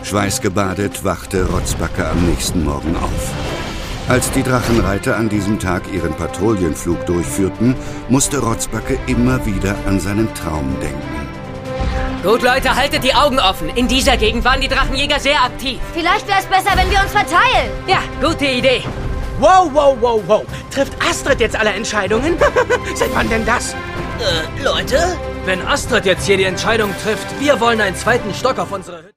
Schweißgebadet wachte Rotzbacke am nächsten Morgen auf. Als die Drachenreiter an diesem Tag ihren Patrouillenflug durchführten, musste Rotzbacke immer wieder an seinen Traum denken. Gut, Leute, haltet die Augen offen. In dieser Gegend waren die Drachenjäger sehr aktiv. Vielleicht wäre es besser, wenn wir uns verteilen. Ja, gute Idee. Wow, wow, wow, wow. Trifft Astrid jetzt alle Entscheidungen? Seit wann denn das? Leute? Wenn Astrid jetzt hier die Entscheidung trifft, wir wollen einen zweiten Stock auf unsere Hütte.